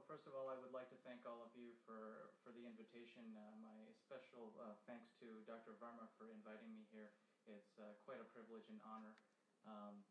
first of all, I would like to thank all of you for the invitation. My special thanks to Dr. Varma for inviting me here. It's quite a privilege and honor. Um,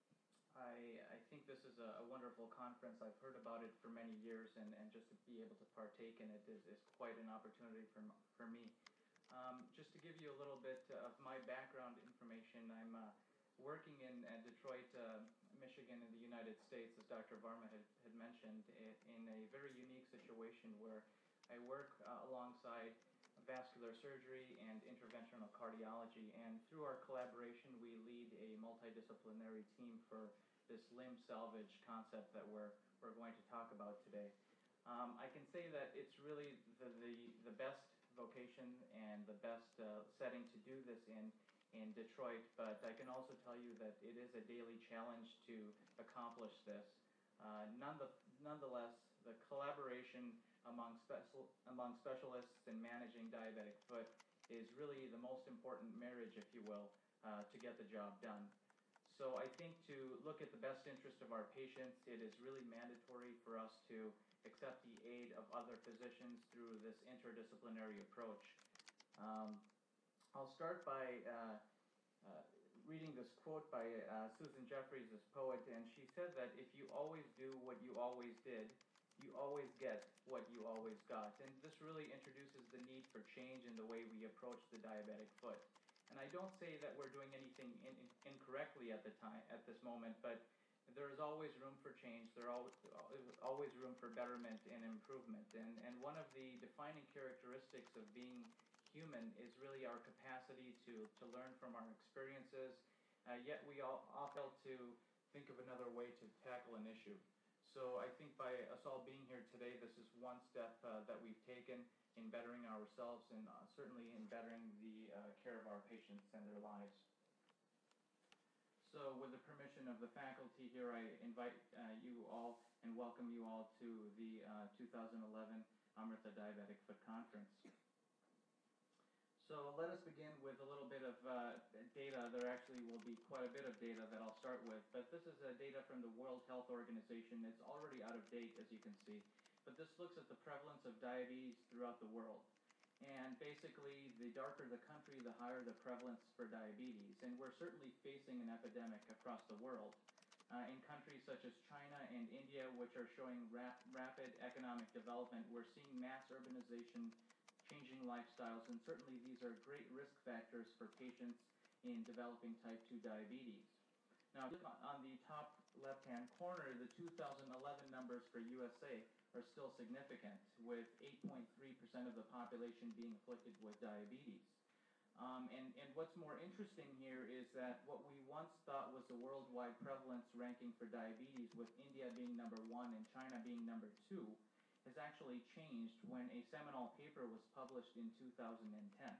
I think this is a wonderful conference. I've heard about it for many years, and just to be able to partake in it is quite an opportunity for me. Just to give you a little bit of my background information, I'm working in Detroit, Michigan in the United States, as Dr. Varma had mentioned, in a very unique situation where I work alongside vascular surgery and interventional cardiology, and through our collaboration we lead a multidisciplinary team for this limb salvage concept that we're going to talk about today. I can say that it's really the best vocation and the best setting to do this in Detroit, but I can also tell you that it is a daily challenge to accomplish this. Nonetheless, the collaboration among specialists in managing diabetic foot is really the most important marriage, if you will, to get the job done. So I think to look at the best interest of our patients, it is really mandatory for us to accept the aid of other physicians through this interdisciplinary approach. I'll start by reading this quote by Susan Jeffries, this poet, and she said that if you always do what you always did, you always get what you always got. And this really introduces the need for change in the way we approach the diabetic foot. And I don't say that we're doing anything incorrectly at this moment, but there is always room for change. There is always room for betterment and improvement. And one of the defining characteristics of being human is really our capacity to learn from our experiences, yet we all fail to think of another way to tackle an issue. So I think by us all being here today, this is one step that we've taken in bettering ourselves and certainly in bettering the care of our patients and their lives. So with the permission of the faculty here, I invite you all and welcome you all to the 2011 Amrita Diabetic Foot Conference. So let us begin with a little bit of data. There actually will be quite a bit of data that I'll start with, but this is data from the World Health Organization. It's already out of date, as you can see, but this looks at the prevalence of diabetes throughout the world. And basically, the darker the country, the higher the prevalence for diabetes. And we're certainly facing an epidemic across the world. In countries such as China and India, which are showing rapid economic development, we're seeing mass urbanization, changing lifestyles, and certainly these are great risk factors for patients in developing type 2 diabetes. Now, on the top left-hand corner, the 2011 numbers for USA are still significant, with 8.3% of the population being afflicted with diabetes. And what's more interesting here is that what we once thought was the worldwide prevalence ranking for diabetes, with India being number 1 and China being number 2, has actually changed when a seminal paper was published in 2010.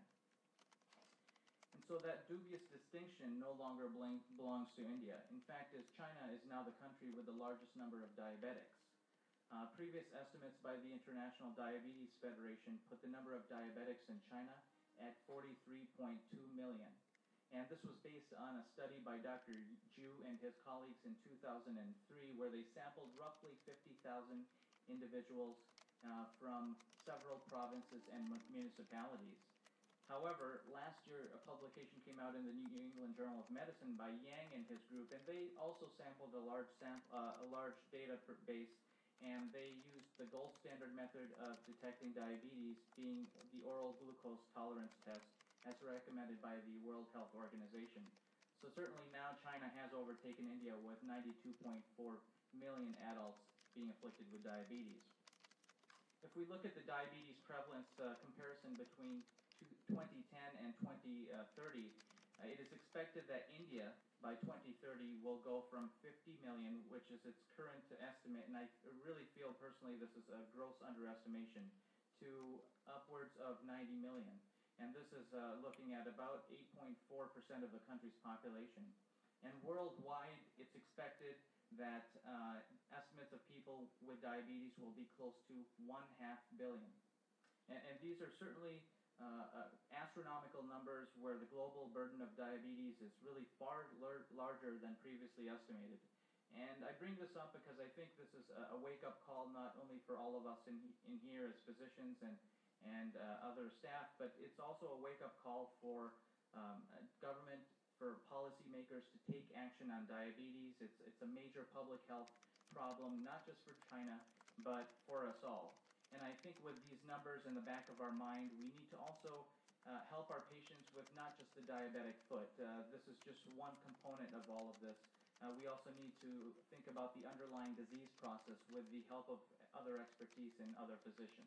And so that dubious distinction no longer belongs to India. In fact, as China is now the country with the largest number of diabetics. Previous estimates by the International Diabetes Federation put the number of diabetics in China at 43.2 million. And this was based on a study by Dr. Zhu and his colleagues in 2003, where they sampled roughly 50,000 individuals from several provinces and municipalities. However, last year a publication came out in the New England Journal of Medicine by Yang and his group, and they also sampled a large database, and they used the gold standard method of detecting diabetes, being the oral glucose tolerance test, as recommended by the World Health Organization. So certainly now China has overtaken India with 92.4 million adults being afflicted with diabetes. If we look at the diabetes prevalence comparison between 2010 and 2030, it is expected that India by 2030 will go from 50 million, which is its current estimate, and I really feel personally this is a gross underestimation, to upwards of 90 million. And this is looking at about 8.4% of the country's population. And worldwide, it's expected that estimates of people with diabetes will be close to 1/2 billion. And these are certainly astronomical numbers where the global burden of diabetes is really far larger than previously estimated. And I bring this up because I think this is a wake-up call not only for all of us in here as physicians and other staff, but it's also a wake-up call for government, for policymakers to take action on diabetes. It's a major public health problem, not just for China, but for us all. And I think with these numbers in the back of our mind, we need to also help our patients with not just the diabetic foot. This is just one component of all of this. We also need to think about the underlying disease process with the help of other expertise and other physicians.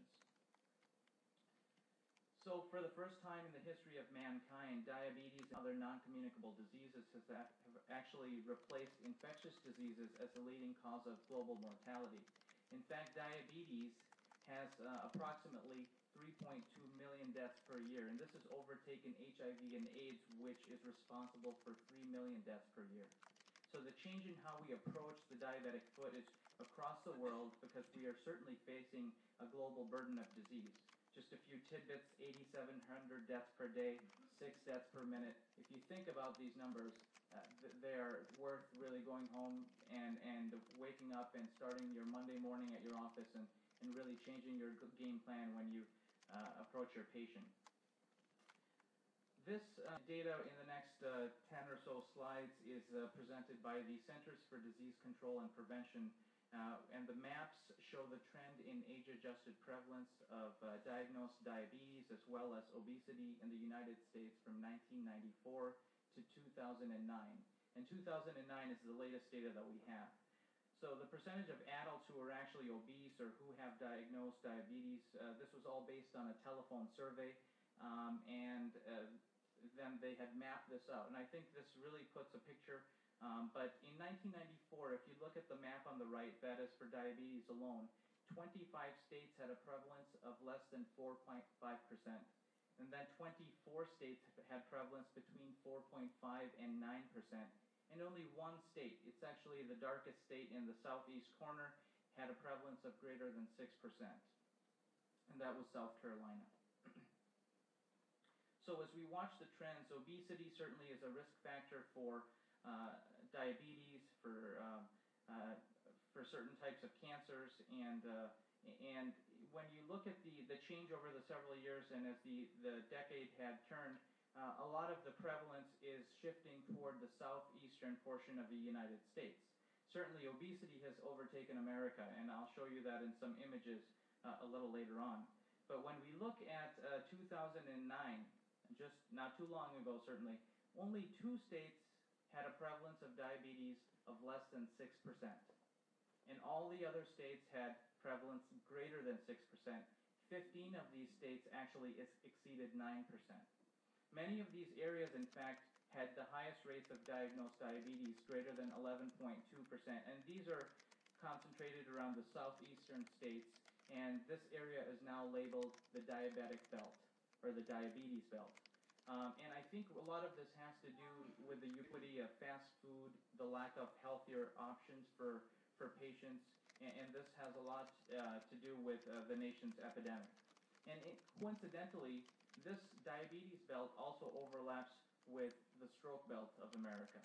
So for the first time in the history of mankind, diabetes and other non-communicable diseases have actually replaced infectious diseases as the leading cause of global mortality. In fact, diabetes has approximately 3.2 million deaths per year, and this has overtaken HIV and AIDS, which is responsible for 3 million deaths per year. So the change in how we approach the diabetic foot is across the world because we are certainly facing a global burden of disease. Just a few tidbits: 8,700 deaths per day, 6 deaths per minute. If you think about these numbers, they are worth really going home and waking up and starting your Monday morning at your office and really changing your game plan when you approach your patient. This data in the next 10 or so slides is presented by the Centers for Disease Control and Prevention, and the maps show the trend in age-adjusted prevalence of diagnosed diabetes as well as obesity in the United States from 1994 to 2009. And 2009 is the latest data that we have. So the percentage of adults who are actually obese or who have diagnosed diabetes, this was all based on a telephone survey, and then they had mapped this out. And I think this really puts a picture, but in 1994, if you look at the map on the right, that is for diabetes alone, 25 states had a prevalence of less than 4.5%. And then 24 states had prevalence between 4.5 and 9%. And only one state, it's actually the darkest state in the southeast corner, had a prevalence of greater than 6%. And that was South Carolina. So as we watch the trends, obesity certainly is a risk factor for diabetes, for certain types of cancers, and when you look at the change over the several years and as the decade had turned, a lot of the prevalence is shifting toward the southeastern portion of the United States. Certainly obesity has overtaken America, and I'll show you that in some images a little later on. But when we look at 2009, just not too long ago certainly, only 2 states had a prevalence of diabetes of less than 6%. And all the other states had prevalence greater than 6%. 15 of these states actually exceeded 9%. Many of these areas, in fact, had the highest rates of diagnosed diabetes, greater than 11.2%. And these are concentrated around the southeastern states, and this area is now labeled the diabetic belt, or the diabetes belt. And I think a lot of this has to do with the ubiquity of fast food, the lack of healthier options for patients, and this has a lot to do with the nation's epidemic. And coincidentally, this diabetes belt also overlaps with the stroke belt of America.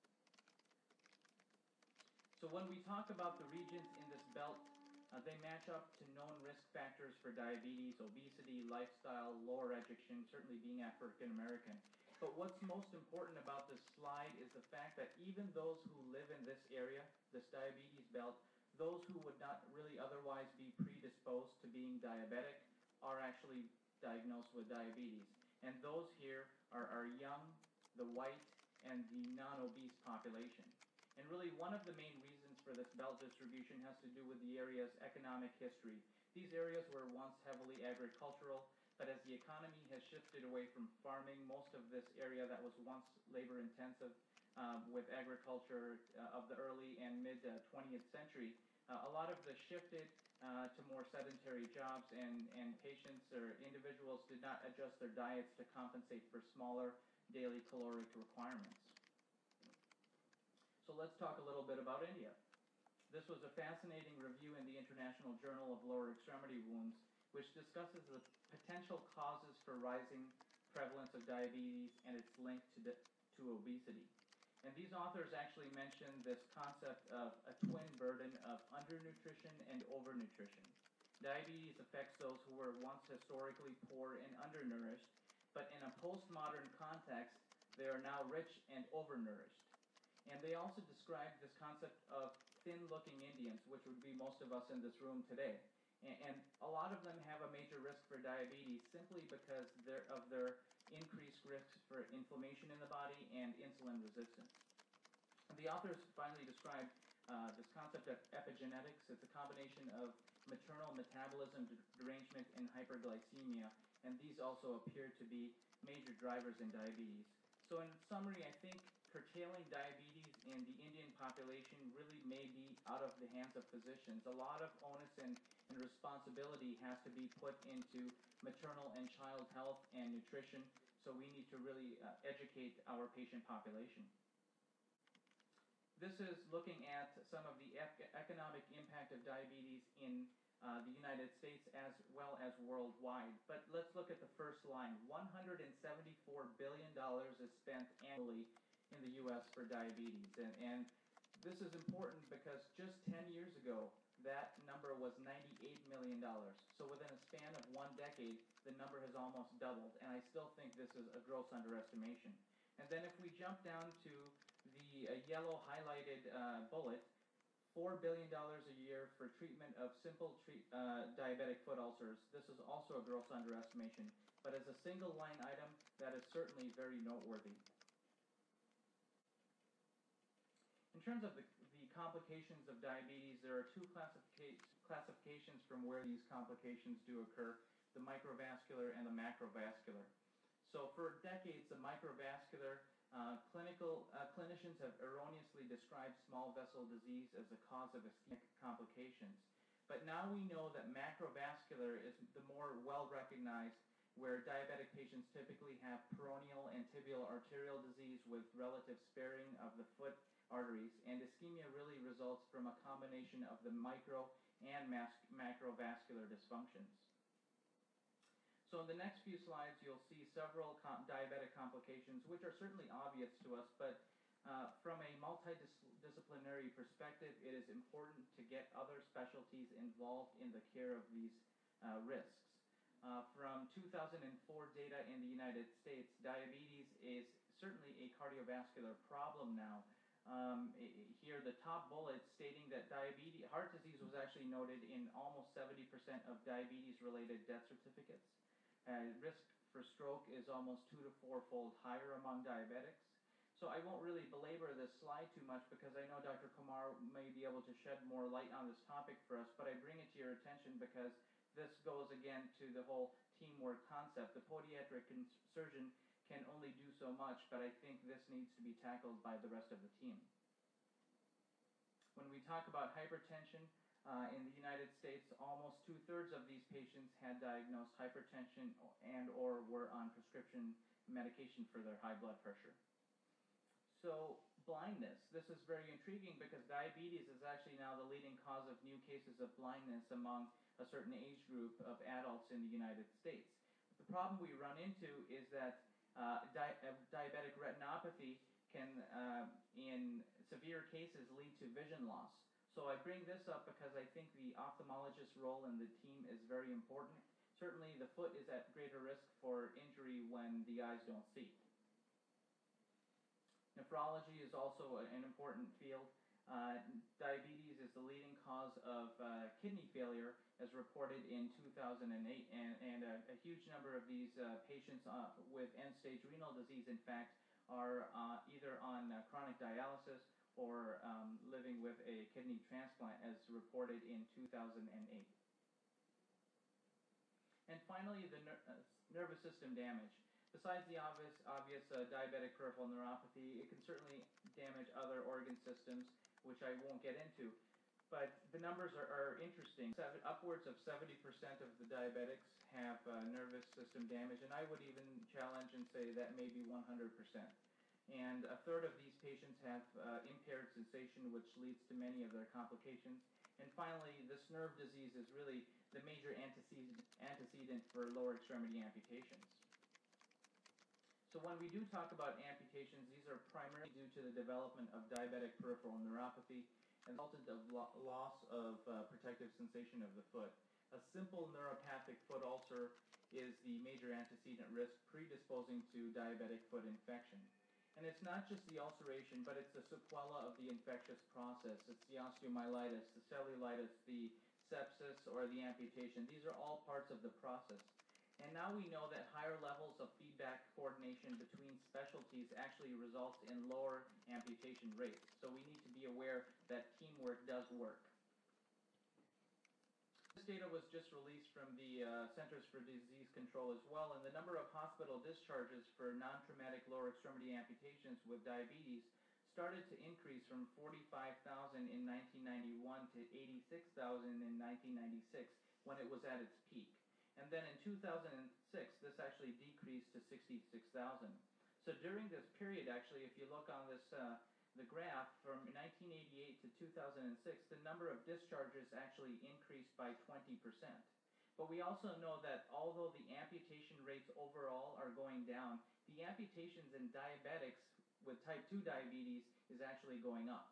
So when we talk about the regions in this belt, they match up to known risk factors for diabetes, obesity, lifestyle, lower education, certainly being African American. But what's most important about this slide is the fact that even those who live in this area, this diabetes belt, those who would not really otherwise be predisposed to being diabetic are actually diagnosed with diabetes. And those here are young, the white, and the non-obese population. And really one of the main reasons for this belt distribution has to do with the area's economic history. These areas were once heavily agricultural, but as the economy has shifted away from farming, most of this area that was once labor-intensive with agriculture of the early and mid-20th century, a lot of this shifted to more sedentary jobs, and patients or individuals did not adjust their diets to compensate for smaller daily caloric requirements. So let's talk a little bit about India. This was a fascinating review in the International Journal of Lower Extremity Wounds, which discusses the potential causes for rising prevalence of diabetes and its link to obesity. And these authors actually mention this concept of a twin burden of undernutrition and overnutrition. Diabetes affects those who were once historically poor and undernourished, but in a postmodern context, they are now rich and overnourished. And they also describe this concept of thin-looking Indians, which would be most of us in this room today. And a lot of them have a major risk for diabetes simply because of their increased risks for inflammation in the body and insulin resistance. The authors finally describe this concept of epigenetics. It's a combination of maternal metabolism derangement and hyperglycemia, and these also appear to be major drivers in diabetes. So in summary, I think curtailing diabetes in the Indian population really may be out of the hands of physicians. A lot of onus and responsibility has to be put into maternal and child health and nutrition, so we need to really educate our patient population. This is looking at some of the economic impact of diabetes in the United States as well as worldwide. But let's look at the first line. $174 billion is spent annually in the U.S. for diabetes. And this is important because just 10 years ago, that number was $98 million. So within a span of 1 decade, the number has almost doubled. And I still think this is a gross underestimation. And then if we jump down to the yellow highlighted bullet, $4 billion a year for treatment of simple diabetic foot ulcers. This is also a gross underestimation, but as a single line item, that is certainly very noteworthy. In terms of the complications of diabetes, there are two classifications from where these complications do occur, the microvascular and the macrovascular. So for decades, the microvascular clinicians have erroneously described small vessel disease as the cause of ischemic complications. But now we know that macrovascular is the more well-recognized, where diabetic patients typically have peroneal and tibial arterial disease with relative sparing of the foot arteries, and ischemia really results from a combination of the micro and macrovascular dysfunctions. So in the next few slides, you'll see several diabetic complications, which are certainly obvious to us, but from a multidisciplinary perspective, it is important to get other specialties involved in the care of these risks. From 2004 data in the United States, diabetes is certainly a cardiovascular problem now. Here, the top bullet stating that heart disease was actually noted in almost 70% of diabetes-related death certificates. Risk for stroke is almost 2 to 4-fold higher among diabetics. So I won't really belabor this slide too much because I know Dr. Kumar may be able to shed more light on this topic for us, but I bring it to your attention because this goes again to the whole teamwork concept. The podiatric surgeon can only do so much, but I think this needs to be tackled by the rest of the team. When we talk about hypertension, in the United States, almost 2/3 of these patients had diagnosed hypertension and or were on prescription medication for their high blood pressure. So blindness. This is very intriguing because diabetes is actually now the leading cause of new cases of blindness among a certain age group of adults in the United States. The problem we run into is that diabetic retinopathy can, in severe cases, lead to vision loss. So I bring this up because I think the ophthalmologist's role in the team is very important. Certainly the foot is at greater risk for injury when the eyes don't see. Nephrology is also an important field. Diabetes is the leading cause of kidney failure as reported in 2008, and a huge number of these patients with end-stage renal disease, in fact, are either on chronic dialysis or living with a kidney transplant as reported in 2008. And finally, the nervous system damage. Besides the obvious diabetic peripheral neuropathy, it can certainly damage other organ systems, which I won't get into. But the numbers are interesting. Upwards of 70% of the diabetics have nervous system damage, and I would even challenge and say that maybe 100%. And 1/3 of these patients have impaired sensation, which leads to many of their complications. And finally, this nerve disease is really the major antecedent for lower extremity amputations. So when we do talk about amputations, these are primarily due to the development of diabetic peripheral neuropathy and the resultant of loss of protective sensation of the foot. A simple neuropathic foot ulcer is the major antecedent risk predisposing to diabetic foot infection. And it's not just the ulceration, but it's the sequela of the infectious process. It's the osteomyelitis, the cellulitis, the sepsis, or the amputation. These are all parts of the process. And now we know that higher levels of feedback coordination between specialties actually results in lower amputation rates. So we need to be aware that teamwork does work. This data was just released from the Centers for Disease Control as well, and the number of hospital discharges for non-traumatic lower extremity amputations with diabetes started to increase from 45,000 in 1991 to 86,000 in 1996 when it was at its peak. And then in 2006, this actually decreased to 66,000. So during this period, actually, if you look on this the graph, from 1988 to 2006, the number of discharges actually increased by 20%. But we also know that although the amputation rates overall are going down, the amputations in diabetics with type 2 diabetes is actually going up.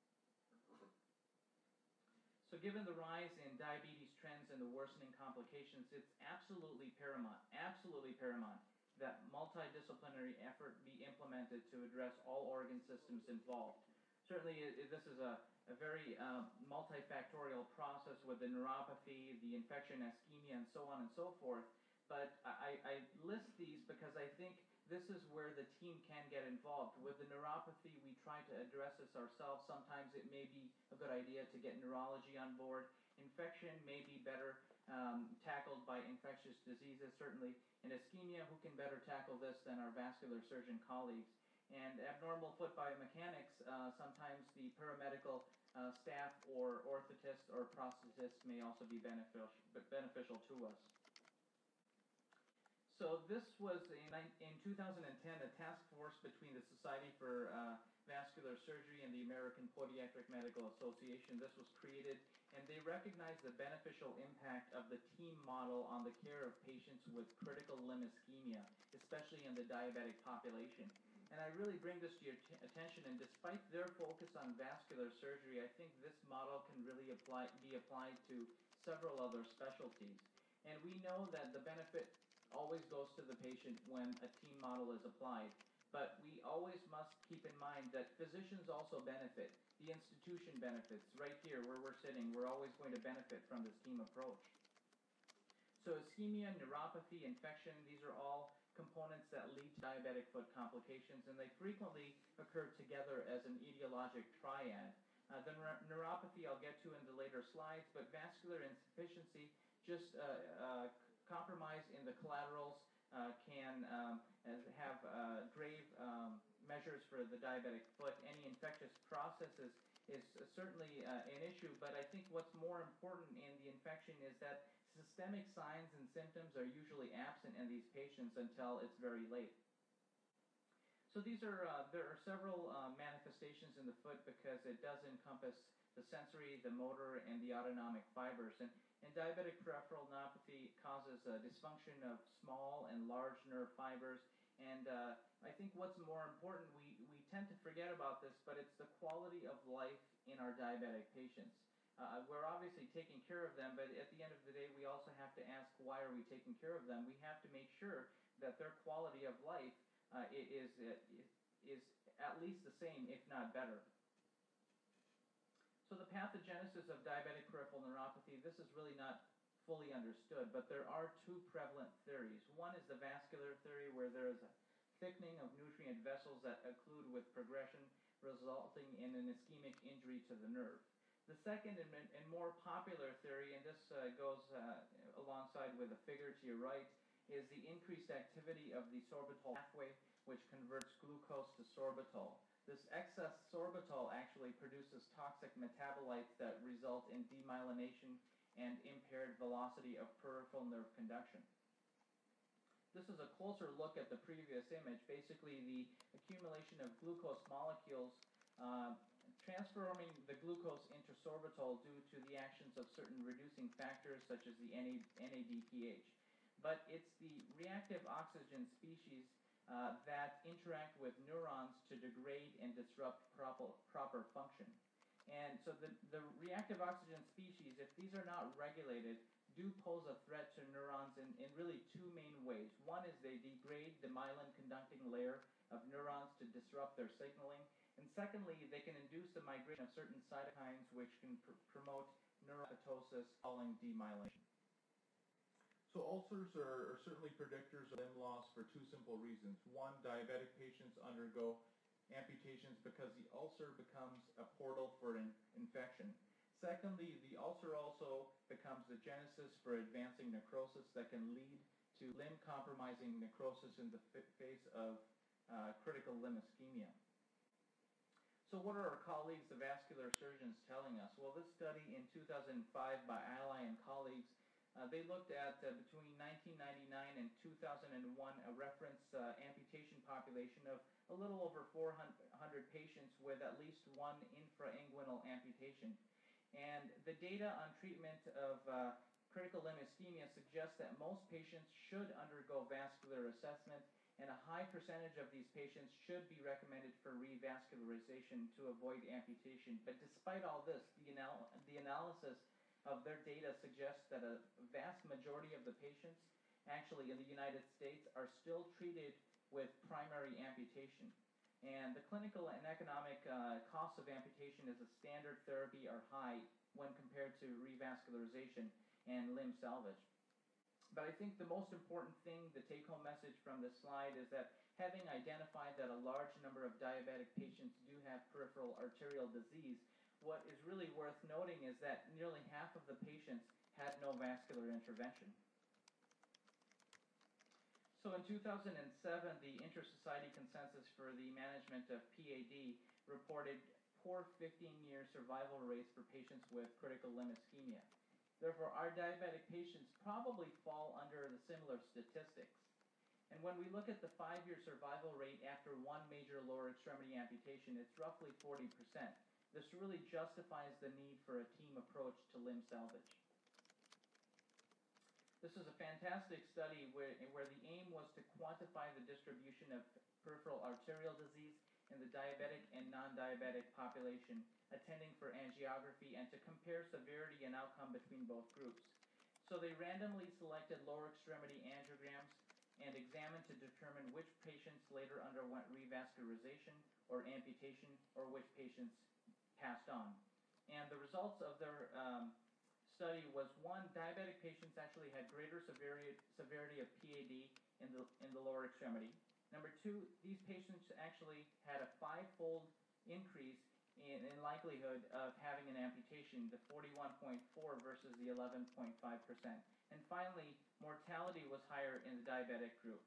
So given the rise in diabetes trends and the worsening complications, it's absolutely paramount that multidisciplinary effort be implemented to address all organ systems involved. Certainly, this is a very multifactorial process with the neuropathy, the infection, ischemia, and so on and so forth. But I list these because I think this is where the team can get involved. With the neuropathy, we try to address this ourselves. Sometimes it may be a good idea to get neurology on board. Infection may be better tackled by infectious diseases, certainly. In ischemia, who can better tackle this than our vascular surgeon colleagues? And abnormal foot biomechanics, sometimes the paramedical staff or orthotist or prosthetist may also be beneficial to us. So this was, in 2010, a task force between the Society for Vascular Surgery and the American Podiatric Medical Association. This was created, and they recognized the beneficial impact of the team model on the care of patients with critical limb ischemia, especially in the diabetic population. And I really bring this to your attention, and despite their focus on vascular surgery, I think this model can really be applied to several other specialties. And we know that the benefit always goes to the patient when a team model is applied. But we always must keep in mind that physicians also benefit. The institution benefits. Right here where we're sitting, we're always going to benefit from this team approach. So ischemia, neuropathy, infection, these are all components that lead to diabetic foot complications, and they frequently occur together as an etiologic triad. The neuropathy I'll get to in the later slides, but vascular insufficiency, just compromise in the collaterals can have grave measures for the diabetic foot. Any infectious processes is certainly an issue, but I think what's more important in the infection is that systemic signs and symptoms are usually absent in these patients until it's very late. So these are there are several manifestations in the foot because it does encompass the sensory, the motor, and the autonomic fibers. And diabetic peripheral neuropathy causes dysfunction of small and large nerve fibers. And I think what's more important, we tend to forget about this, but it's the quality of life in our diabetic patients. We're obviously taking care of them, but at the end of the day, we also have to ask, why are we taking care of them? We have to make sure that their quality of life is at least the same, if not better. So the pathogenesis of diabetic peripheral neuropathy, this is really not fully understood, but there are two prevalent theories. One is the vascular theory, where there is a thickening of nutrient vessels that occlude with progression, resulting in an ischemic injury to the nerve. The second and more popular theory, and this goes alongside with the figure to your right, is the increased activity of the sorbitol pathway, which converts glucose to sorbitol. This excess sorbitol actually produces toxic metabolites that result in demyelination and impaired velocity of peripheral nerve conduction. This is a closer look at the previous image. Basically, the accumulation of glucose molecules transforming the glucose into sorbitol due to the actions of certain reducing factors such as the NADPH. But it's the reactive oxygen species that interact with neurons to degrade and disrupt proper function. And so the reactive oxygen species, if these are not regulated, do pose a threat to neurons in really two main ways. One is they degrade the myelin-conducting layer of neurons to disrupt their signaling. And secondly, they can induce the migration of certain cytokines which can promote neuroapoptosis following demyelination. So ulcers are certainly predictors of limb loss for two simple reasons. One, diabetic patients undergo amputations because the ulcer becomes a portal for an infection. Secondly, the ulcer also becomes the genesis for advancing necrosis that can lead to limb-compromising necrosis in the face of critical limb ischemia. So what are our colleagues, the vascular surgeons, telling us? Well, this study in 2005 by Ally and colleagues, they looked at between 1999 and 2001 a reference amputation population of a little over 400 patients with at least one infrainguinal amputation. And the data on treatment of critical limb ischemia suggests that most patients should undergo vascular assessment, and a high percentage of these patients should be recommended for revascularization to avoid amputation. But despite all this, the analysis of their data suggests that a vast majority of the patients actually in the United States are still treated with primary amputation. And the clinical and economic costs of amputation as a standard therapy are high when compared to revascularization and limb salvage. But I think the most important thing, the take-home message from this slide, is that having identified that a large number of diabetic patients do have peripheral arterial disease, what is really worth noting is that nearly half of the patients had no vascular intervention. So in 2007, the Inter-Society Consensus for the Management of PAD reported poor 15-year survival rates for patients with critical limb ischemia. Therefore, our diabetic patients probably fall under the similar statistics. And when we look at the 5-year survival rate after one major lower extremity amputation, it's roughly 40%. This really justifies the need for a team approach to limb salvage. This is a fantastic study where the aim was to quantify the distribution of peripheral arterial disease in the diabetic and non-diabetic population attending for angiography and to compare severity and outcome between both groups. So they randomly selected lower extremity angiograms and examined to determine which patients later underwent revascularization or amputation or which patients passed on. And the results of their study was, one, diabetic patients actually had greater severity of PAD in the lower extremity. Number two, these patients actually had a 5-fold increase in likelihood of having an amputation, the 41.4 versus the 11.5%. And finally, mortality was higher in the diabetic group.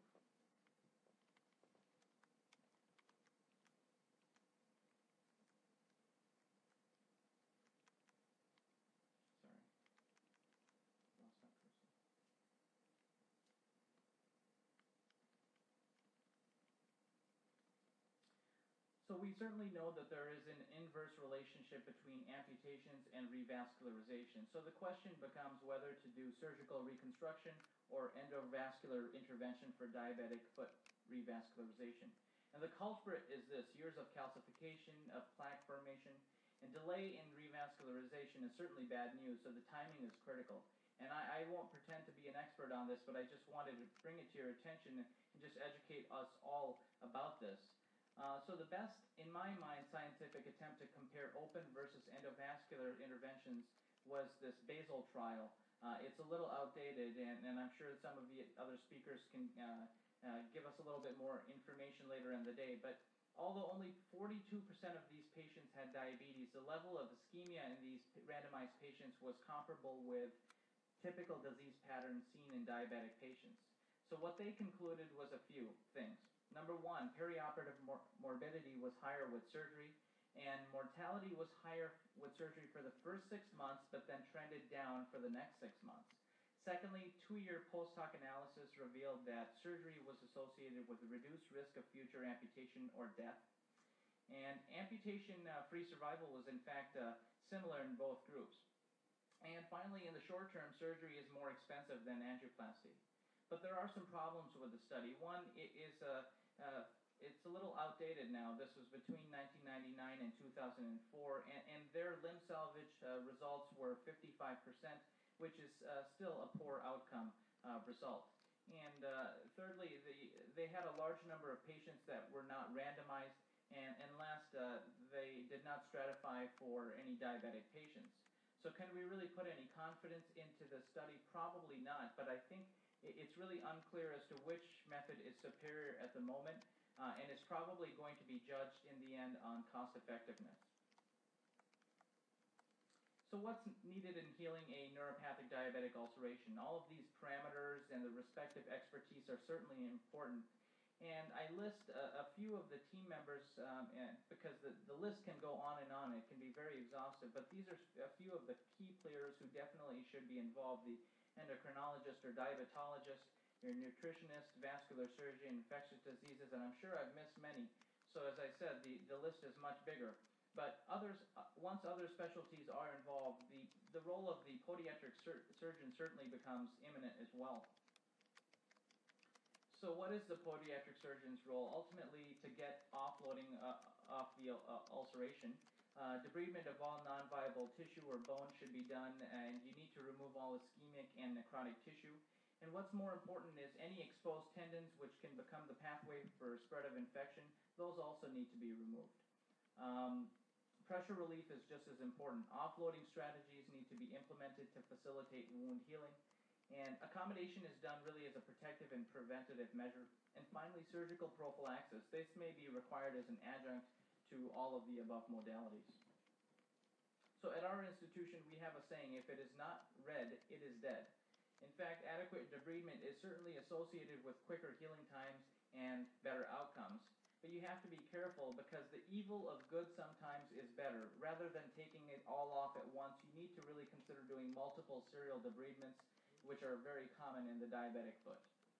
So we certainly know that there is an inverse relationship between amputations and revascularization. So the question becomes whether to do surgical reconstruction or endovascular intervention for diabetic foot revascularization. And the culprit is this: years of calcification, of plaque formation, and delay in revascularization is certainly bad news, so the timing is critical. And I won't pretend to be an expert on this, but I just wanted to bring it to your attention and just educate us all about this. So the best, in my mind, scientific attempt to compare open versus endovascular interventions was this BASIL trial. It's a little outdated, and I'm sure some of the other speakers can give us a little bit more information later in the day. But although only 42% of these patients had diabetes, the level of ischemia in these randomized patients was comparable with typical disease patterns seen in diabetic patients. So what they concluded was a few things. Number one, perioperative morbidity was higher with surgery, and mortality was higher with surgery for the first 6 months, but then trended down for the next 6 months. Secondly, 2-year post-hoc analysis revealed that surgery was associated with a reduced risk of future amputation or death. And amputation-free survival was in fact similar in both groups. And finally, in the short term, surgery is more expensive than angioplasty. But there are some problems with the study. One, it is it's a little outdated now. This was between 1999 and 2004, and their limb salvage results were 55%, which is still a poor outcome result. And thirdly, they had a large number of patients that were not randomized, and last, they did not stratify for any diabetic patients. So can we really put any confidence into the study? Probably not, but I think it's really unclear as to which method is superior at the moment, and it's probably going to be judged in the end on cost effectiveness. So what's needed in healing a neuropathic diabetic ulceration? All of these parameters and the respective expertise are certainly important. And I list a few of the team members because the list can go on and on. It can be very exhaustive, but these are a few of the key players who definitely should be involved: the endocrinologist or diabetologist, your nutritionist, vascular surgeon, infectious diseases, and I'm sure I've missed many. So as I said, the list is much bigger. But once other specialties are involved, the role of the podiatric surgeon certainly becomes imminent as well. So what is the podiatric surgeon's role? Ultimately, to get offloading off the ulceration. Debridement of all non-viable tissue or bone should be done, and you need to remove all ischemic and necrotic tissue. And what's more important is any exposed tendons, which can become the pathway for spread of infection, those also need to be removed. Pressure relief is just as important. Offloading strategies need to be implemented to facilitate wound healing. And accommodation is done really as a protective and preventative measure. And finally, surgical prophylaxis. This may be required as an adjunct to all of the above modalities. So at our institution, we have a saying: if it is not red, it is dead. In fact, adequate debridement is certainly associated with quicker healing times and better outcomes. But you have to be careful, because the evil of good sometimes is better. Rather than taking it all off at once, you need to really consider doing multiple serial debridements, which are very common in the diabetic foot.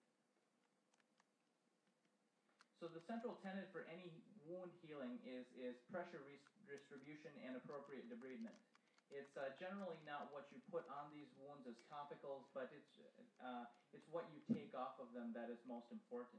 So the central tenet for any wound healing is pressure distribution and appropriate debridement. It's generally not what you put on these wounds as topicals, but it's what you take off of them that is most important.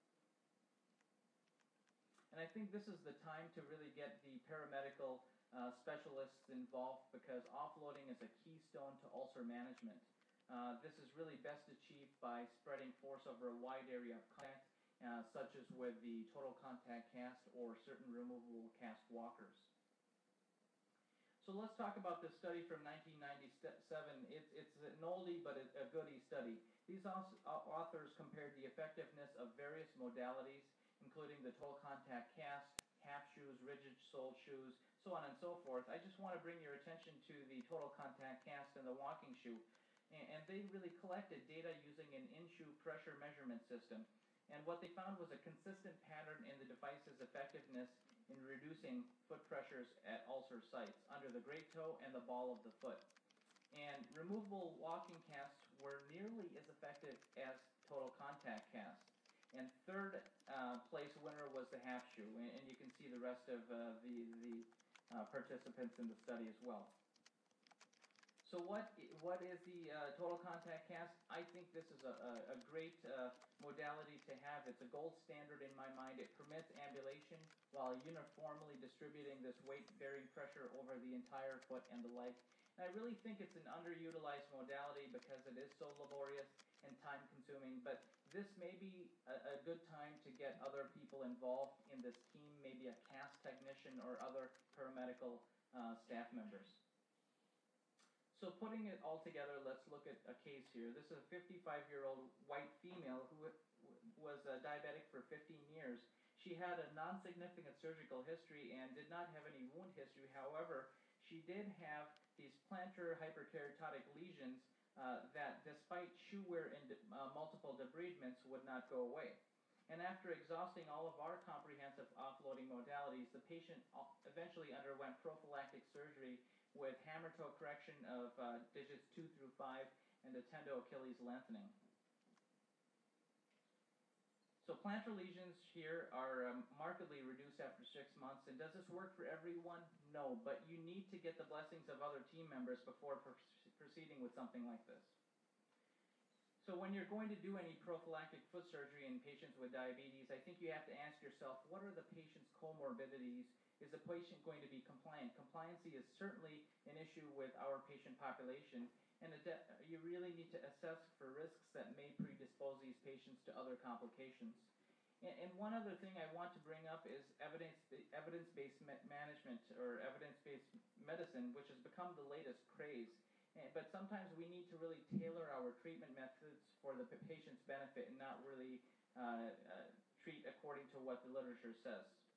And I think this is the time to really get the paramedical specialists involved, because offloading is a keystone to ulcer management. This is really best achieved by spreading force over a wide area of contact, such as with the total contact cast or certain removable cast walkers. So let's talk about this study from 1997. It's an oldie but a goodie study. These authors compared the effectiveness of various modalities, including the total contact cast, half shoes, rigid sole shoes, so on and so forth. I just want to bring your attention to the total contact cast and the walking shoe. And they really collected data using an in-shoe pressure measurement system. And what they found was a consistent pattern in the device's effectiveness in reducing foot pressures at ulcer sites under the great toe and the ball of the foot. And removable walking casts were nearly as effective as total contact casts. And third place winner was the half shoe, and you can see the rest of the participants in the study as well. So what is the total contact cast? I think this is a great modality to have. It's a gold standard in my mind. It permits ambulation while uniformly distributing this weight-bearing pressure over the entire foot and the leg. And I really think it's an underutilized modality because it is so laborious and time-consuming, but this may be a good time to get other people involved in this team, maybe a cast technician or other paramedical staff members. So putting it all together, let's look at a case here. This is a 55-year-old white female who was diabetic for 15 years. She had a non-significant surgical history and did not have any wound history. However, she did have these plantar hyperkeratotic lesions that, despite shoe wear and multiple debridements, would not go away. And after exhausting all of our comprehensive offloading modalities, the patient eventually underwent prophylactic surgery with hammer toe correction of digits 2 through 5 and a tendo-Achilles lengthening. So plantar lesions here are markedly reduced after 6 months. And does this work for everyone? No, but you need to get the blessings of other team members before proceeding with something like this. So when you're going to do any prophylactic foot surgery in patients with diabetes, I think you have to ask yourself, what are the patient's comorbidities? Is the patient going to be compliant? Compliancy is certainly an issue with our patient population, and you really need to assess for risks that may predispose these patients to other complications. And one other thing I want to bring up is evidence-based management or evidence-based medicine, which has become the latest craze. But sometimes we need to really tailor our treatment methods for the patient's benefit and not really treat according to what the literature says.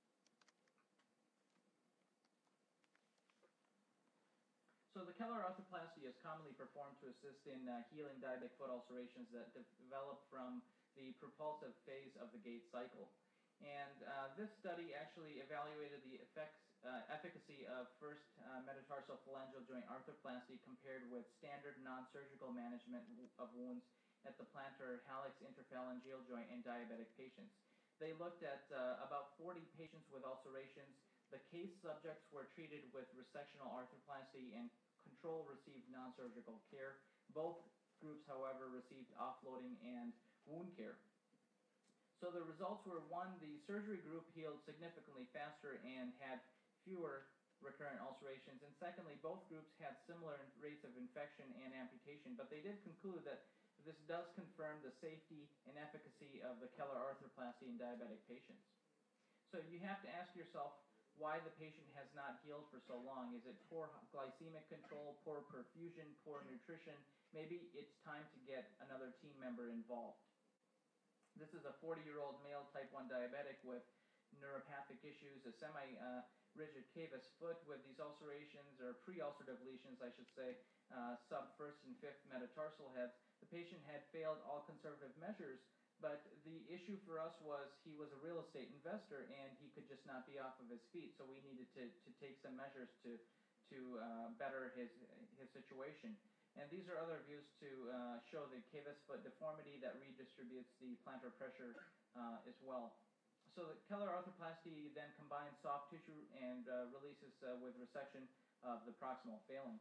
So the Keller arthroplasty is commonly performed to assist in healing diabetic foot ulcerations that develop from the propulsive phase of the gait cycle. And this study actually evaluated the efficacy of first metatarsal phalangeal joint arthroplasty compared with standard non-surgical management of wounds at the plantar hallux interphalangeal joint in diabetic patients. They looked at about 40 patients with ulcerations. The case subjects were treated with resectional arthroplasty and control received non-surgical care. Both groups, however, received offloading and wound care. So the results were, one, the surgery group healed significantly faster and had fewer recurrent ulcerations, and secondly, both groups had similar rates of infection and amputation, but they did conclude that this does confirm the safety and efficacy of the Keller arthroplasty in diabetic patients. So you have to ask yourself why the patient has not healed for so long. Is it poor glycemic control, poor perfusion, poor nutrition? Maybe it's time to get another team member involved. This is a 40-year-old male type 1 diabetic with neuropathic issues, a semi-rigid cavus foot with these ulcerations, or pre-ulcerative lesions, I should say, sub-first and fifth metatarsal heads. The patient had failed all conservative measures, but the issue for us was he was a real estate investor and he could just not be off of his feet, so we needed to take some measures to better his situation. And these are other views to show the cavus foot deformity that redistributes the plantar pressure as well. So the Keller arthroplasty then combines soft tissue and releases with resection of the proximal phalanx.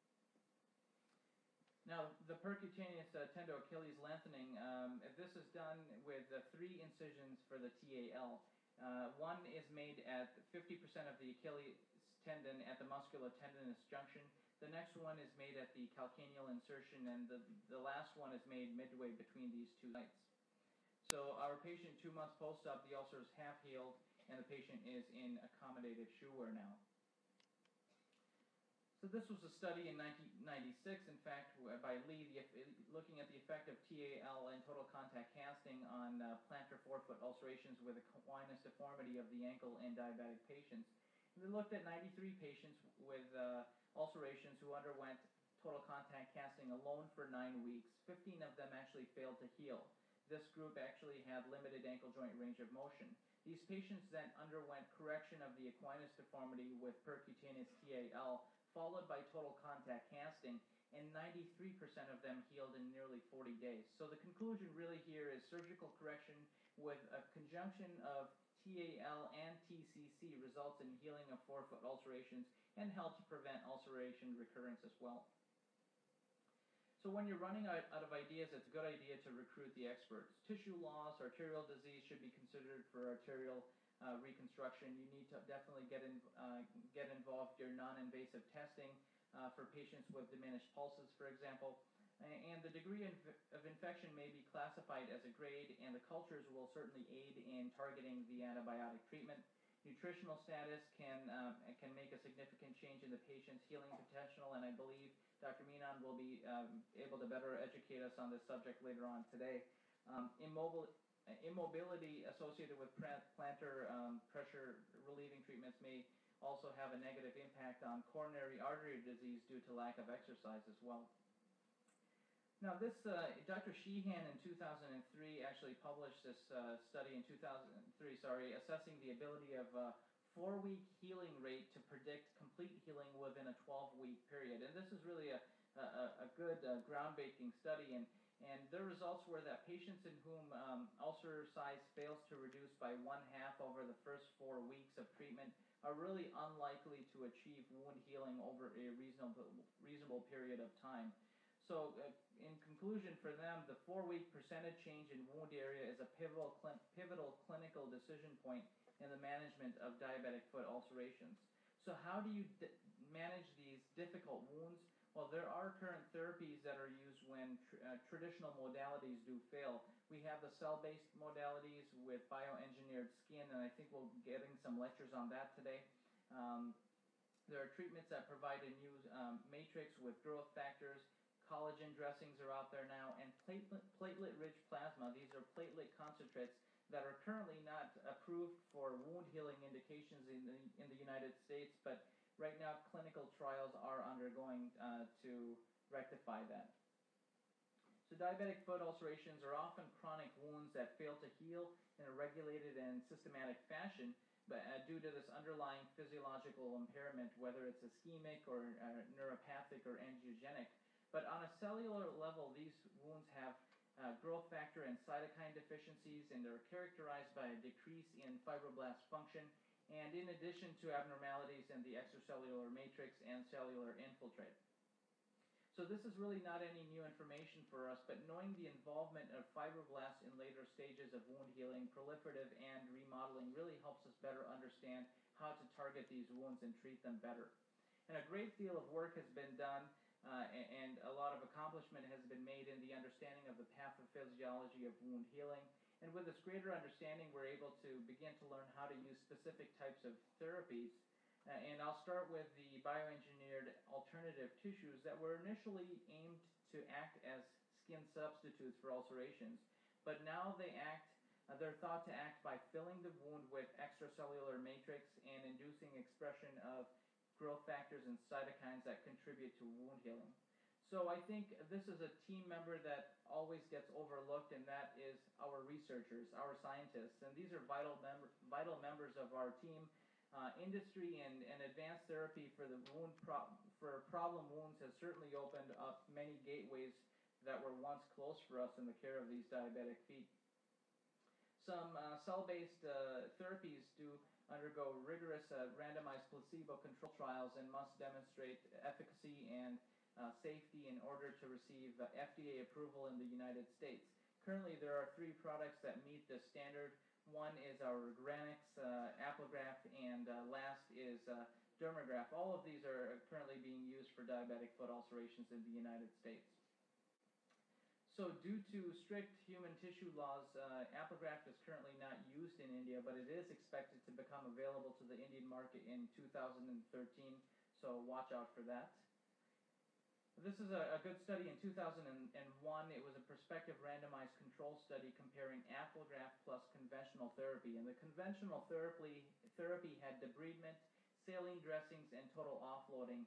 Now, the percutaneous tendo-Achilles lengthening, this is done with 3 incisions for the TAL. One is made at 50% of the Achilles tendon at the musculotendinous junction. The next one is made at the calcaneal insertion, and the last one is made midway between these 2 sites. So our patient, 2 months post-op, the ulcers have healed, and the patient is in accommodative shoe wear now. So this was a study in 1996, in fact, by Lee, looking at the effect of TAL and total contact casting on plantar forefoot ulcerations with equinus deformity of the ankle in diabetic patients. And they looked at 93 patients with ulcerations who underwent total contact casting alone for 9 weeks. 15 of them actually failed to heal. This group actually had limited ankle joint range of motion. These patients then underwent correction of the equinus deformity with percutaneous TAL, followed by total contact casting, and 93% of them healed in nearly 40 days. So the conclusion really here is surgical correction with a conjunction of TAL and TCC results in healing of forefoot ulcerations and helps prevent ulceration recurrence as well. So when you're running out of ideas, it's a good idea to recruit the experts. Tissue loss, arterial disease should be considered for arterial reconstruction. You need to definitely get involved in your non-invasive testing for patients with diminished pulses, for example. And the degree of infection may be classified as a grade, and the cultures will certainly aid in targeting the antibiotic treatment. Nutritional status can make a significant change in the patient's healing potential, and I believe Dr. Menon will be able to better educate us on this subject later on today. Immobility associated with plantar pressure relieving treatments may also have a negative impact on coronary artery disease due to lack of exercise as well. Now this, Dr. Sheehan in 2003 actually published this study in 2003, assessing the ability of 4-week healing rate to predict complete healing within a 12-week period. And this is really a good groundbreaking study, and their results were that patients in whom ulcer size fails to reduce by 1/2 over the first 4 weeks of treatment are really unlikely to achieve wound healing over a reasonable period of time. So in conclusion for them, the 4-week percentage change in wound area is a pivotal clinical decision point in the management of diabetic foot ulcerations. So how do you manage these difficult wounds? Well, there are current therapies that are used when traditional modalities do fail. We have the cell-based modalities with bioengineered skin, and I think we'll be getting some lectures on that today. There are treatments that provide a new matrix with growth factors. Collagen dressings are out there now, and platelet-rich plasma. These are platelet concentrates that are currently not approved for wound healing indications in the United States, but right now clinical trials are undergoing to rectify that. So diabetic foot ulcerations are often chronic wounds that fail to heal in a regulated and systematic fashion, but due to this underlying physiological impairment, whether it's ischemic or neuropathic or angiogenic. But on a cellular level, these wounds have growth factor and cytokine deficiencies, and they're characterized by a decrease in fibroblast function, and in addition to abnormalities in the extracellular matrix and cellular infiltrate. So this is really not any new information for us, but knowing the involvement of fibroblasts in later stages of wound healing, proliferative, and remodeling really helps us better understand how to target these wounds and treat them better. And a great deal of work has been done and a lot of accomplishment has been made in the understanding of the pathophysiology of wound healing. And with this greater understanding, we're able to begin to learn how to use specific types of therapies. And I'll start with the bioengineered alternative tissues that were initially aimed to act as skin substitutes for ulcerations. But now they're thought to act by filling the wound with extracellular matrix and inducing expression of growth factors and cytokines that contribute to wound healing. So I think this is a team member that always gets overlooked, and that is our researchers, our scientists. And these are vital members of our team. Industry and advanced therapy for for problem wounds has certainly opened up many gateways that were once closed for us in the care of these diabetic feet. Some cell-based therapies do undergo rigorous randomized placebo-controlled trials and must demonstrate efficacy and safety in order to receive FDA approval in the United States. Currently, there are 3 products that meet the standard. One is our Granix Apligraf, and last is Dermagraft. All of these are currently being used for diabetic foot ulcerations in the United States. So due to strict human tissue laws, Apligraf is currently not used in India, but it is expected to become available to the Indian market in 2013, so watch out for that. This is a good study in 2001. It was a prospective randomized control study comparing Apligraf plus conventional therapy. And the conventional therapy had debridement, saline dressings, and total offloading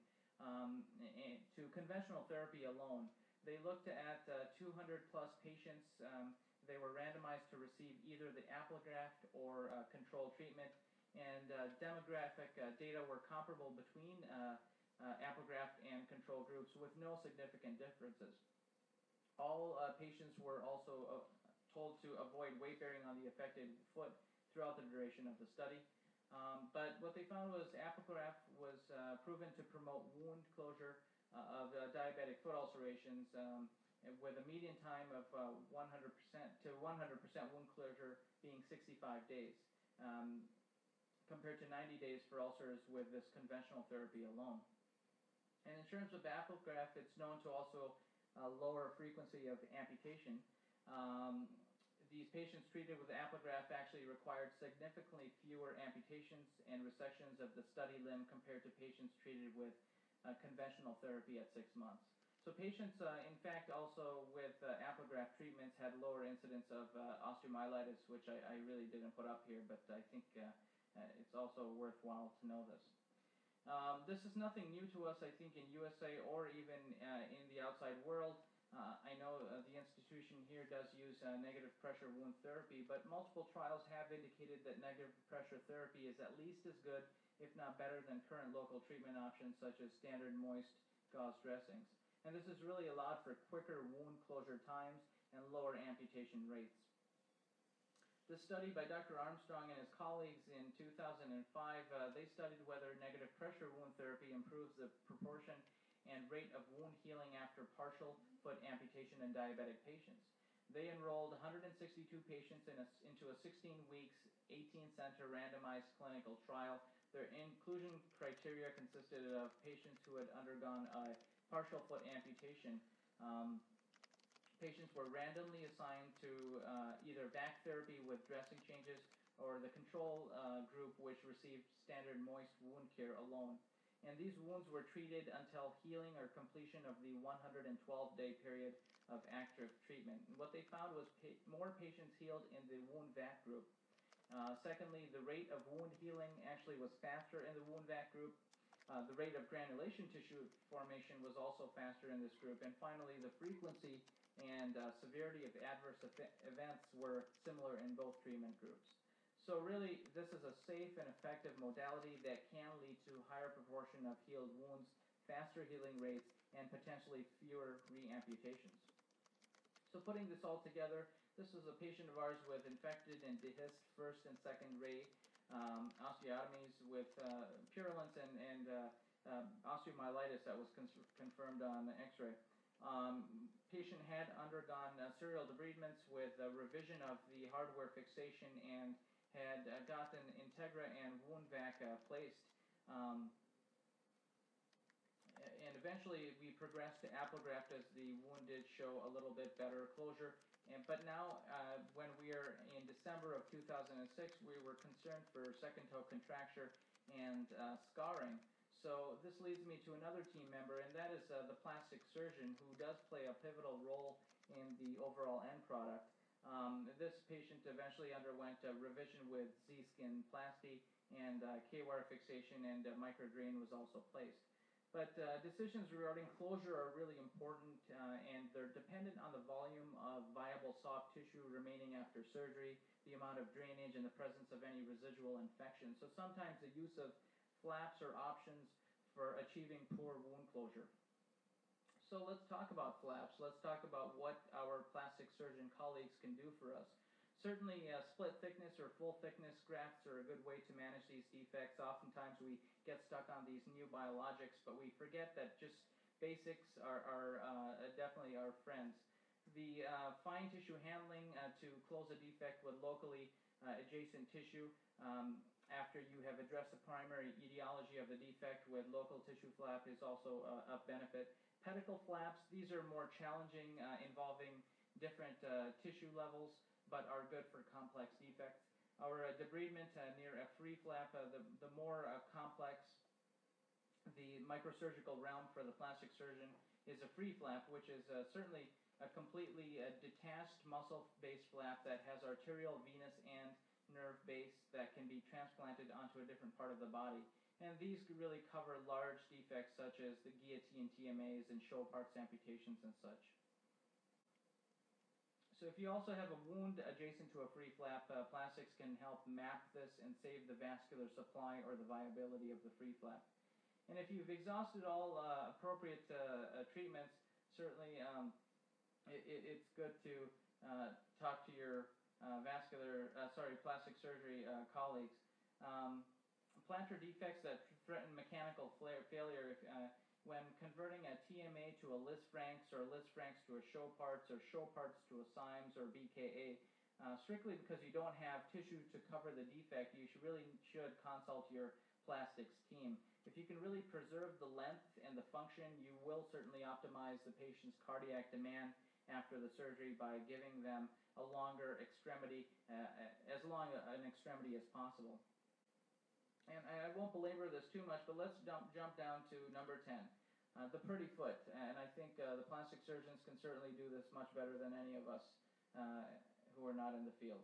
to conventional therapy alone. They looked at 200 plus patients. They were randomized to receive either the Apligraf or control treatment. And demographic data were comparable between Apligraf and control groups with no significant differences. All patients were also told to avoid weight bearing on the affected foot throughout the duration of the study. But what they found was Apligraf was proven to promote wound closure of diabetic foot ulcerations with a median time of 100% to 100% wound closure being 65 days compared to 90 days for ulcers with this conventional therapy alone. And in terms of Apligraf, it's known to also lower frequency of amputation. These patients treated with Apligraf actually required significantly fewer amputations and resections of the study limb compared to patients treated with conventional therapy at 6 months. So patients, in fact, also with Apligraf treatments had lower incidence of osteomyelitis, which I really didn't put up here, but I think it's also worthwhile to know this. This is nothing new to us, I think, in USA or even in the outside world. I know the institution here does use negative pressure wound therapy, but multiple trials have indicated that negative pressure therapy is at least as good, if not better, than current local treatment options such as standard moist gauze dressings. And this has really allowed for quicker wound closure times and lower amputation rates. This study by Dr. Armstrong and his colleagues in 2005, they studied whether negative pressure wound therapy improves the proportion and rate of wound healing after partial foot amputation in diabetic patients. They enrolled 162 patients into a 16 weeks, 18-center randomized clinical trial. Their inclusion criteria consisted of patients who had undergone a partial foot amputation. Patients were randomly assigned to either back therapy with dressing changes or the control group, which received standard moist wound care alone. And these wounds were treated until healing or completion of the 112-day period of active treatment. And what they found was more patients healed in the wound vac group. Secondly, the rate of wound healing actually was faster in the wound vac group. The rate of granulation tissue formation was also faster in this group. And finally, the frequency and severity of adverse events were similar in both treatment groups. So really, this is a safe and effective modality that can lead to higher proportion of healed wounds, faster healing rates, and potentially fewer re-amputations. So putting this all together, this is a patient of ours with infected and dehisced first and second ray osteotomies with purulence and osteomyelitis that was confirmed on X-ray. Patient had undergone serial debridements with revision of the hardware fixation and had gotten Integra and wound vac placed. And eventually we progressed to Apligraf as the wound did show a little bit better closure. But now, when we are in December of 2006, we were concerned for second toe contracture and scarring. So this leads me to another team member, and that is the plastic surgeon, who does play a pivotal role in the overall end product. This patient eventually underwent a revision with Z-skin plasty and K-wire fixation, and microdrain was also placed. But decisions regarding closure are really important, and they're dependent on the volume of viable soft tissue remaining after surgery, the amount of drainage, and the presence of any residual infection. So sometimes the use of flaps are options for achieving poor wound closure. So let's talk about flaps. Let's talk about what our plastic surgeon colleagues can do for us. Certainly, split thickness or full thickness grafts are a good way to manage these defects. Oftentimes we get stuck on these new biologics, but we forget that just basics are definitely our friends. The fine tissue handling to close a defect with locally adjacent tissue after you have addressed the primary etiology of the defect with local tissue flap is also a benefit. Pedicle flaps, these are more challenging, involving different tissue levels, but are good for complex defects. Our debridement near a free flap, the more complex the microsurgical realm for the plastic surgeon is a free flap, which is certainly a completely detached muscle-based flap that has arterial, venous, and nerve base that can be transplanted onto a different part of the body. And these really cover large defects such as the guillotine TMAs and show parts amputations and such. So if you also have a wound adjacent to a free flap, plastics can help map this and save the vascular supply or the viability of the free flap. And if you've exhausted all appropriate treatments, certainly it's good to talk to your plastic surgery colleagues. Plantar defects that threaten mechanical failure when converting a TMA to a Lisfranc or Lisfranc to a show parts or show parts to a Symes or BKA, strictly because you don't have tissue to cover the defect, you should consult your plastics team. If you can really preserve the length and the function, you will certainly optimize the patient's cardiac demand after the surgery by giving them a longer extremity, as long an extremity as possible. And I won't belabor this too much, but let's jump down to number 10, the pretty foot. And I think the plastic surgeons can certainly do this much better than any of us who are not in the field.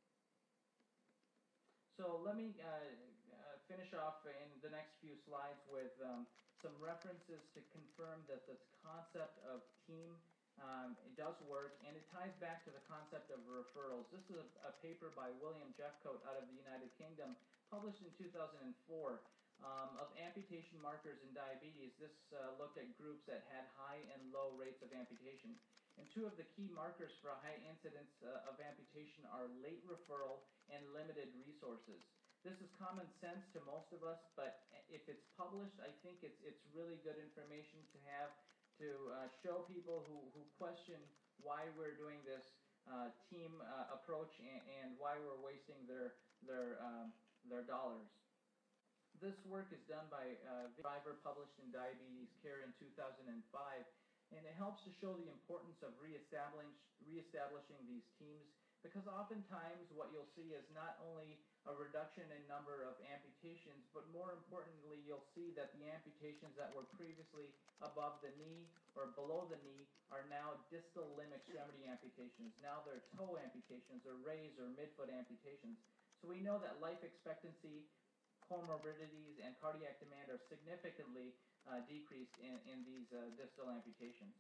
So let me finish off in the next few slides with some references to confirm that this concept of team it does work, and it ties back to the concept of referrals. This is a paper by William Jeffcoat out of the United Kingdom, published in 2004, of amputation markers in diabetes. This looked at groups that had high and low rates of amputation. And two of the key markers for a high incidence of amputation are late referral and limited resources. This is common sense to most of us, but if it's published, I think it's really good information to have to show people who question why we're doing this team approach and why we're wasting their dollars. This work is done by Viver, published in Diabetes Care in 2005, and it helps to show the importance of reestablishing these teams, because oftentimes what you'll see is not only a reduction in number of amputations, but more importantly, you'll see that the amputations that were previously above the knee or below the knee are now distal limb extremity amputations. Now they're toe amputations or raise or midfoot amputations. So we know that life expectancy, comorbidities, and cardiac demand are significantly decreased in these distal amputations.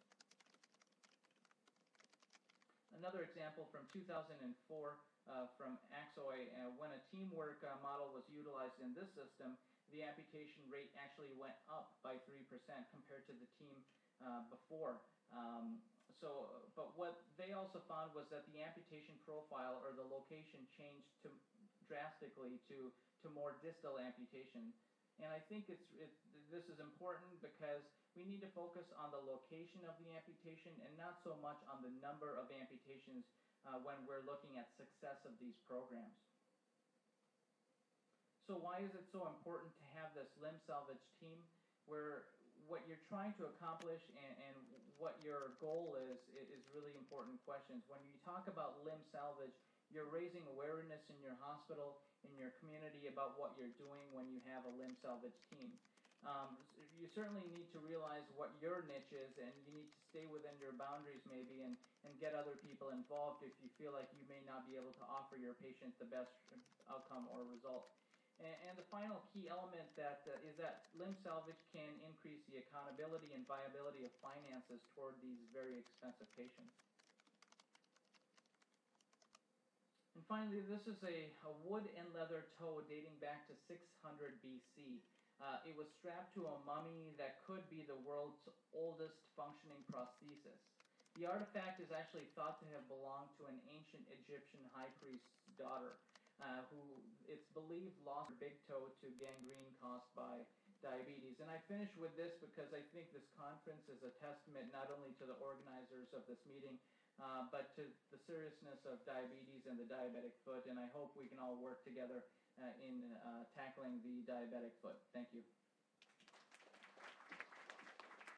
Another example from 2004 from Axoy, when a teamwork model was utilized in this system, the amputation rate actually went up by 3% compared to the team before. But what they also found was that the amputation profile or the location changed drastically to more distal amputation. And I think this is important because we need to focus on the location of the amputation and not so much on the number of amputations when we're looking at success of these programs. So why is it so important to have this limb salvage team, where what you're trying to accomplish and what your goal is really important questions. When you talk about limb salvage, you're raising awareness in your hospital, in your community about what you're doing when you have a limb salvage team. You certainly need to realize what your niche is, and you need to stay within your boundaries maybe and get other people involved if you feel like you may not be able to offer your patient the best outcome or result. And the final key element is that limb salvage can increase the accountability and viability of finances toward these very expensive patients. And finally, this is a wood and leather toe dating back to 600 BC. It was strapped to a mummy that could be the world's oldest functioning prosthesis. The artifact is actually thought to have belonged to an ancient Egyptian high priest's daughter, who it's believed lost her big toe to gangrene caused by diabetes. And I finish with this because I think this conference is a testament not only to the organizers of this meeting, but to the seriousness of diabetes and the diabetic foot, and I hope we can all work together in tackling the diabetic foot. Thank you.